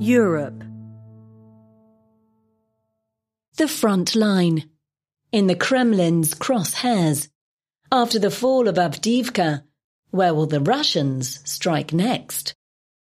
Europe. The front line. In the Kremlin's crosshairs. After the fall of Avdiivka, where will the Russians strike next?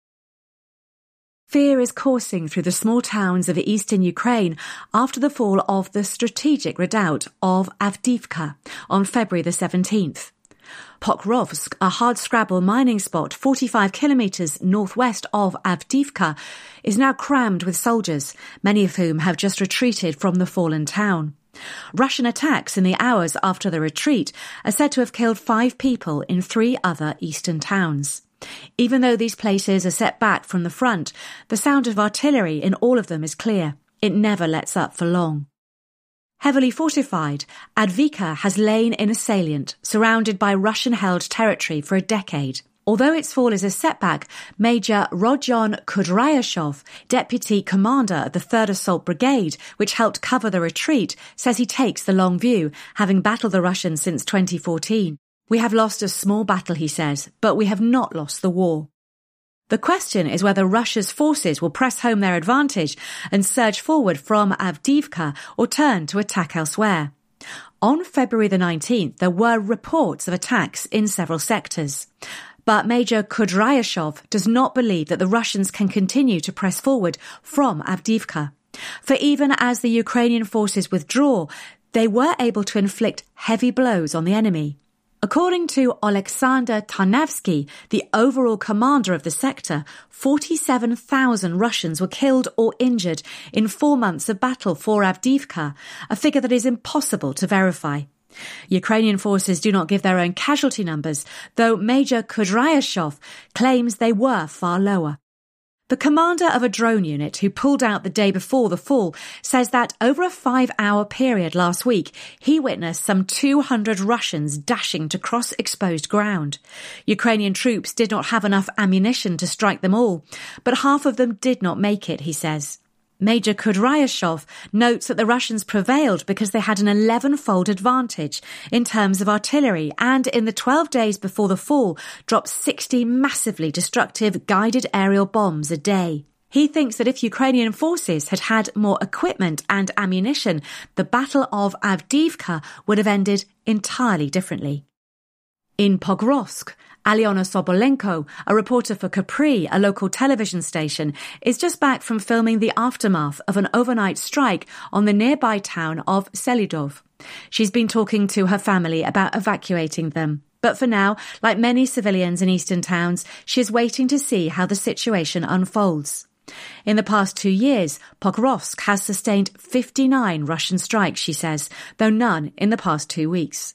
Fear is coursing through the small towns of eastern Ukraine after the fall of the strategic redoubt of Avdiivka on February the 17th. Pokrovsk, a hardscrabble mining spot 45 kilometres northwest of Avdiivka, is now crammed with soldiers, many of whom have just retreated from the fallen town. Russian attacks in the hours after the retreat are said to have killed 5 people in 3 other eastern towns. Even though these places are set back from the front, the sound of artillery in all of them is clear. It never lets up for long. Heavily fortified, Avdiivka has lain in a salient, surrounded by Russian-held territory for a decade. Although its fall is a setback, Major Rodion Kudryashov, deputy commander of the 3rd Assault Brigade, which helped cover the retreat, says he takes the long view, having battled the Russians since 2014. We have lost a small battle, he says, but we have not lost the war. The question is whether Russia's forces will press home their advantage and surge forward from Avdiivka or turn to attack elsewhere. On February the 19th, there were reports of attacks in several sectors. But Major Kudryashov does not believe that the Russians can continue to press forward from Avdiivka. For even as the Ukrainian forces withdraw, they were able to inflict heavy blows on the enemy. According to Alexander Tarnavsky, the overall commander of the sector, 47,000 Russians were killed or injured in 4 months of battle for Avdiivka, a figure that is impossible to verify. Ukrainian forces do not give their own casualty numbers, though Major Kudryashov claims they were far lower. The commander of a drone unit who pulled out the day before the fall says that over a 5-hour period last week, he witnessed some 200 Russians dashing to cross exposed ground. Ukrainian troops did not have enough ammunition to strike them all, but half of them did not make it, he says. Major Kudryashov notes that the Russians prevailed because they had an 11-fold advantage in terms of artillery and in the 12 days before the fall dropped 60 massively destructive guided aerial bombs a day. He thinks that if Ukrainian forces had had more equipment and ammunition, the Battle of Avdiivka would have ended entirely differently. In Pokrovsk, Alyona Sobolenko, a reporter for Capri, a local television station, is just back from filming the aftermath of an overnight strike on the nearby town of Selidov. She's been talking to her family about evacuating them. But for now, like many civilians in eastern towns, she is waiting to see how the situation unfolds. In the past 2 years, Pokrovsk has sustained 59 Russian strikes, she says, though none in the past 2 weeks.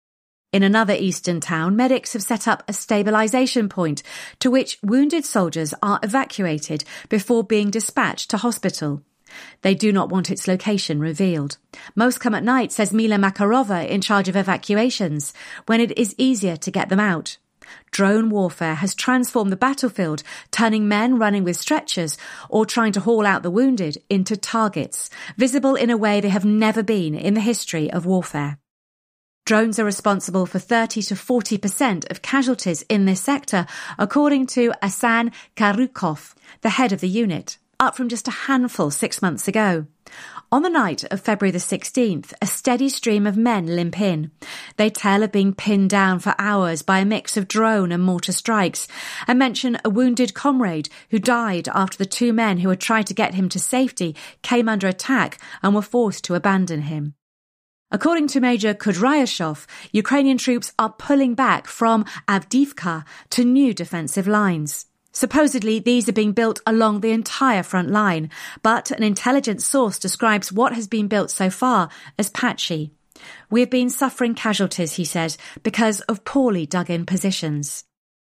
In another eastern town, medics have set up a stabilisation point to which wounded soldiers are evacuated before being dispatched to hospital. They do not want its location revealed. Most come at night, says Mila Makarova, in charge of evacuations, when it is easier to get them out. Drone warfare has transformed the battlefield, turning men running with stretchers or trying to haul out the wounded into targets, visible in a way they have never been in the history of warfare. Drones are responsible for 30 to 40% of casualties in this sector, according to Asan Karukov, the head of the unit, up from just a handful 6 months ago. On the night of February the 16th, a steady stream of men limp in. They tell of being pinned down for hours by a mix of drone and mortar strikes, and mention a wounded comrade who died after the 2 men who had tried to get him to safety came under attack and were forced to abandon him. According to Major Kudryashov, Ukrainian troops are pulling back from Avdiivka to new defensive lines. Supposedly, these are being built along the entire front line, but an intelligence source describes what has been built so far as patchy. We have been suffering casualties, he says, because of poorly dug-in positions.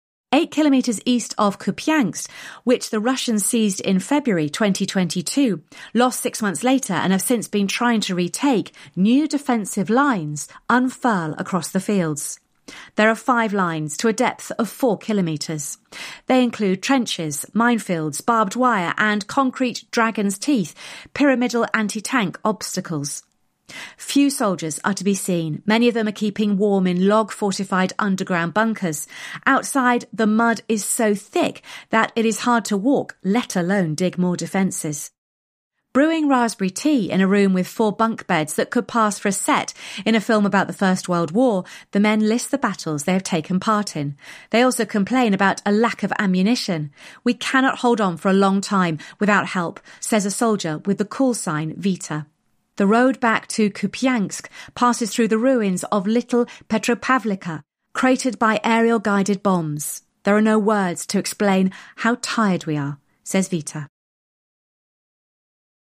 8 kilometres east of Kupiansk, which the Russians seized in February 2022, lost 6 months later and have since been trying to retake, new defensive lines unfurl across the fields. There are 5 lines to a depth of 4 kilometres. They include trenches, minefields, barbed wire and concrete dragon's teeth, pyramidal anti-tank obstacles. Few soldiers are to be seen. Many of them are keeping warm in log-fortified underground bunkers. Outside, the mud is so thick that it is hard to walk, let alone dig more defences. Brewing raspberry tea in a room with 4 bunk beds that could pass for a set in a film about the First World War, the men list the battles they have taken part in. They also complain about a lack of ammunition. "We cannot hold on for a long time without help," says a soldier with the call sign Vita. The road back to Kupiansk passes through the ruins of Little Petropavlivka, cratered by aerial guided bombs. "There are no words to explain how tired we are," says Vita.